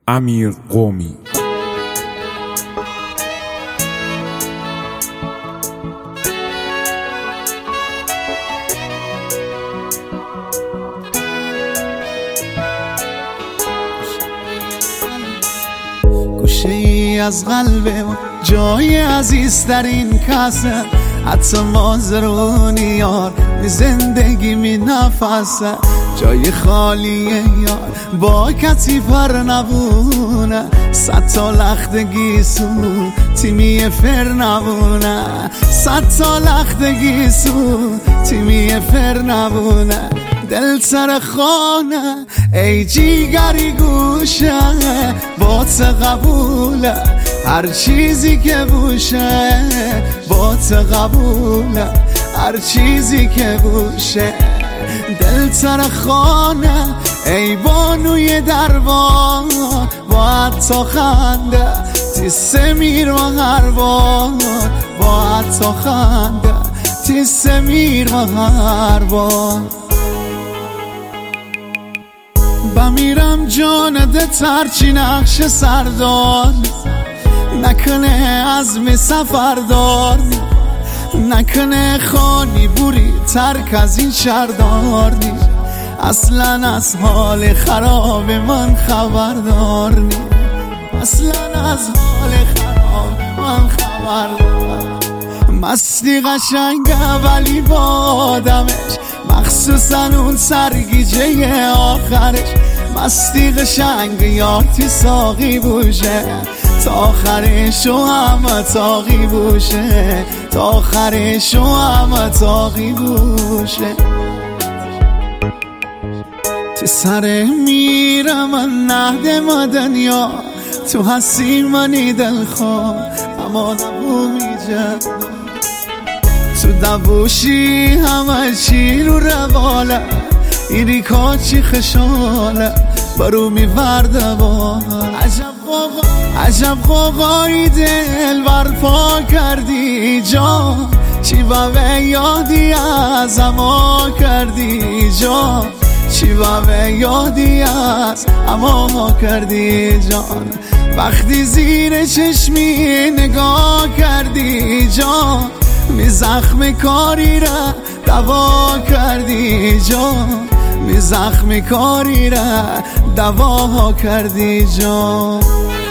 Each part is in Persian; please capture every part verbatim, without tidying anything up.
امیر قومی. گوشه ای از قلب ما جای عزیز در این کسه، حتی مازرونی یار می زندگی می نفسه، جای خالیه یار با کسی پر نبونه، صد تا لختگی سو تیمی فر نبونه، صد تا لختگی سو تیمی فر نبونه. دل سر خانه ای جیگری گوشه، با ت قبوله هر چیزی که بوشه، با ت قبوله هر چیزی که بوشه. دل سر خانه ای بانوی دربان، با تا خنده تیسه میر و هر بار، با تا خنده تیسه میر و هر بار. بمیرم جانده ترچی نقش سردار، نکنه عزم سفردار، نکنه خانی بوری ترک از این شهردار نی، اصلا از حال خراب من خبردار نی، اصلا از حال خراب من خبردار. مستی قشنگه ولی با آدمش، مخصوصا اون سرگیجه آخرش، مستی قشنگ یارتی ساقی بوشه، تا آخرش و همه تاقی بوشه، تا آخرش و همه تاقی بوشه. تی سر میرم من نهدم دنیا، تو هستی منی دلخواه اما نبو میجه، تو دبوشی همه چی رو رواله، ایری کاچی خشاله برو میورده با عجب قوقا، عجب قوقایی دل برپا کردی جان، چی به یادی از اما کردی جان، چی به یادی از اما کردی جان. وقتی زیر چشمی نگاه کردی جان، می زخم کاری را دوا کردی جان، می زخم کاری را دوا کردی جان.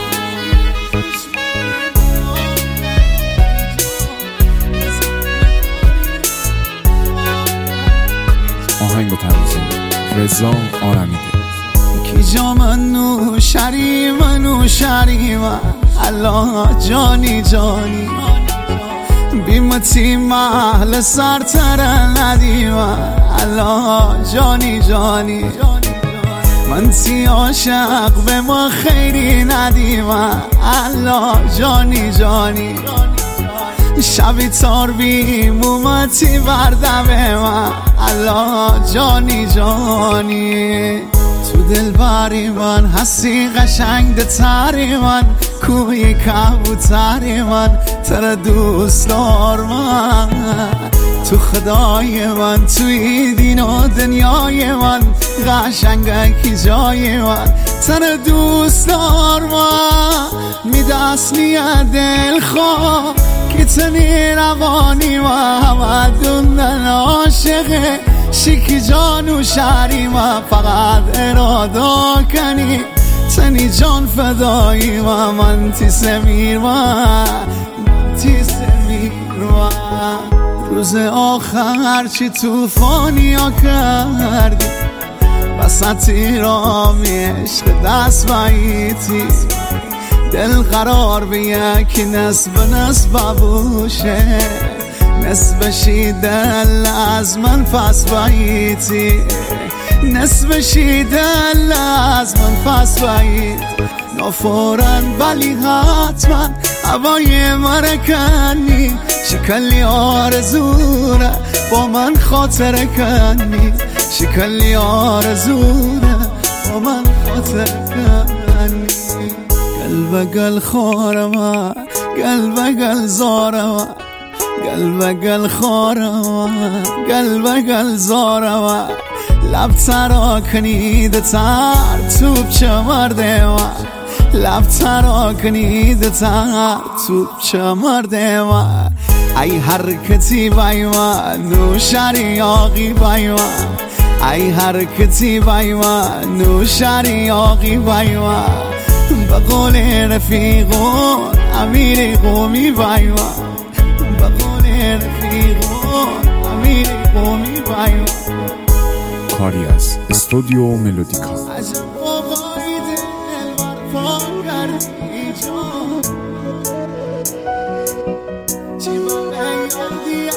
آهنگ و تنظیم رضا آرمیده. کی جا من نوشری من نوشری من الله جانی جانی، بیمتی محل سرتر ندیم الله جانی جانی، من تی عاشق به ما خیری ندیم الله جانی جانی، شبی تار بیم اومتی بردم من الله جانی جانی. تو دل باری من هستی قشنگ ده تری من، کوی کبوتری من تر دوست دار من، تو خدای من توی دین و دنیای من، قشنگه کی جای من تر دوست دار من. می دست میاد دل خواه که تنی روانی من، همه دوندن عاشقه شیکی جانو شهری من، فقط ارادا کنی تنی جان فدایی من، من تی سمیر من تی سمیر من. روز آخر چی توفانی ها کردی، وسطی رامی عشق دست باییتی، دل قرار به یکی نسب نسب بوشه، نسبشی دل از من پس باییتی، نسبشی دل از من پس بایید. نفورن ولی حتما هوای مرکنی، شکلی آرزوره با من خاطر کنی، شکلی آرزوره با من خاطر کنی. گل به گل خورم گل به گل زارم، گل به گل خورم گل به گل زارم، لب ترا کنید تر توب چه مرده من، لب ترا کنید تر تو چمرده من ای حرکتی بای من نوشری آقی بای من ای حرکتی بای من نوشری آقی بای من به قول رفیقون امیر قومی بای من به قول رفیقون امیر قومی بای من کاری از استودیو ملودیکا. عجب آقای دلبر پا کردی جان چی با من کردی